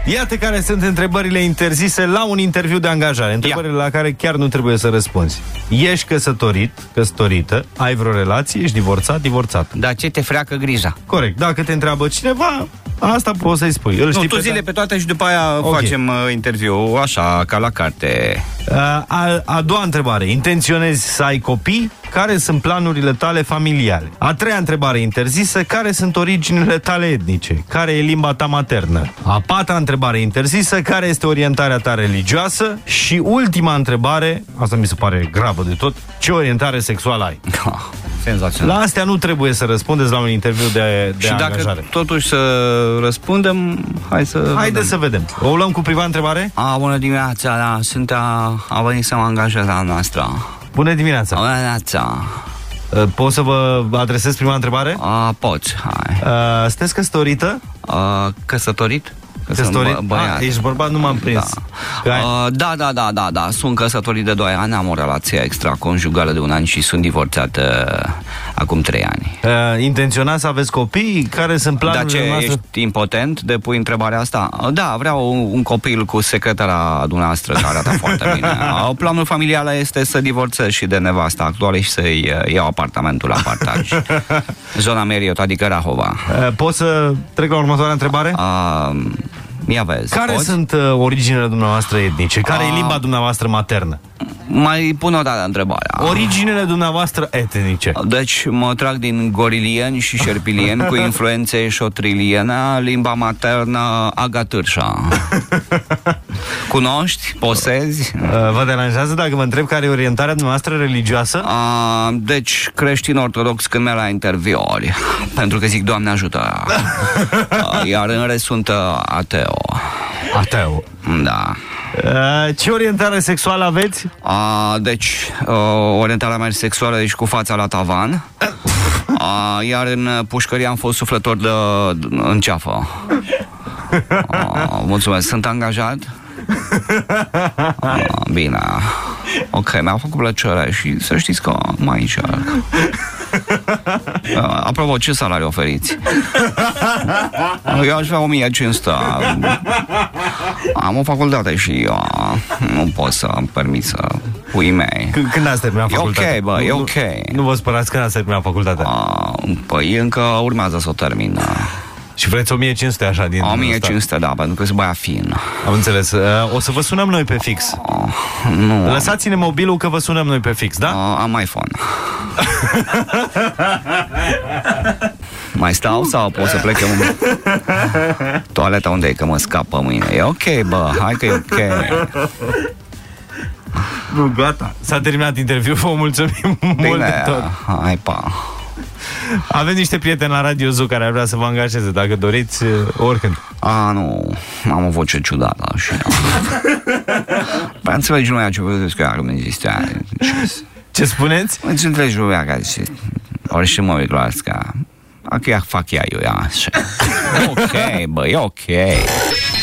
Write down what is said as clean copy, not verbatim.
Iată care sunt întrebările interzise la un interviu de angajare. Întrebările la care chiar nu trebuie să răspunzi. Ești căsătorit, căsătorită, ai vreo relație, ești divorțat, divorțat. Dar ce te freacă grija? Corect. Dacă te întreabă cineva, asta poți să-i spui. Îl știi tu zile pe toate și după aia facem interviu, așa, ca la carte. A doua întrebare. Intenționezi să ai copii? Care sunt planurile tale familiale? A treia întrebare interzisă. Care sunt originile tale etnice? Care e limba ta maternă? A patra întrebare interzisă. Care este orientarea ta religioasă? Și ultima întrebare, asta mi se pare gravă de tot, ce orientare sexuală ai? Senzațional. La astea nu trebuie să răspundeți la un interviu de și angajare. Și dacă totuși să răspundem, Haideți să vedem. O luăm cu prima întrebare? Bună dimineața, a venit să mă angajez la noastră. Bună dimineața. Bună dimineața. Pot să vă adresez prima întrebare? Poți, hai. Sunteți căsătorită? Căsătorit? Căsătorit? Ești bărbat, nu m-am prins. Da. Sunt căsătorit de 2 ani, am o relație extraconjugală de 1 an și sunt divorțat acum 3 ani. Intenționați să aveți copii? Care sunt planurile noastre? Dar ce, ești impotent de pui întrebarea asta? Da, vreau un copil cu secretara dumneavoastră care arată foarte bine. Planul familial este să divorțez și de nevasta actuală și să-i iau apartamentul la partaj. Zona Marriott, adică Rahova. Pot să trec la următoarea întrebare? Ia vezi. Care sunt originele dumneavoastră etnice? Care e limba dumneavoastră maternă? Mai pun o dată întrebarea. Originele dumneavoastră etnice. Deci mă trag din gorilien și șerpilien cu influențe șotriliene, limba maternă agatârșa. Cunoști? Posezi? Vă deranjează dacă vă întreb care e orientarea dumneavoastră religioasă? Deci creștin ortodox când merg la interviuri, pentru că zic Doamne ajută. Iar în rest sunt ateo. Ateo? Da. Ce orientare sexuală aveți? Deci, orientarea mea sexuală e cu fața la tavan. Iar în pușcărie am fost suflător în ceafă. Mulțumesc, sunt angajat? Bine. Ok, mi-a făcut plăcere și să știți că mai încerc. Apropo, ce salariu oferiți? Eu aș vrea 1500. Am o facultate și eu nu pot să-mi permit să pui mei. Când ați terminat facultatea? E ok, bă, e ok. Nu vă spărați când ați terminat facultatea? Păi încă urmează să o termin. Și vreți 1500 așa din 1500, da, pentru că se băia fin. Am înțeles. O să vă sunăm noi pe fix. Nu. Lăsați-ne mobilul că vă sunăm noi pe fix, da? Am iPhone. Mai stau sau pot să plec în toaleta unde e, că mă scapă mâine? E ok, bă, hai că e ok. Nu, gata. S-a terminat interviul, vă mulțumim mult de tot. Hai, pa. Avem niște prieteni la Radio Zoo care ar vrea să vă angajeze, dacă doriți, oricând. Nu, am o voce ciudată și... Păi înțelegi lumea ce vedeți că acum există. Ce spuneți? Înțelegi lumea că zice, orice mă uitați că... Că fac ea eu, așa. E ok, bă, e ok.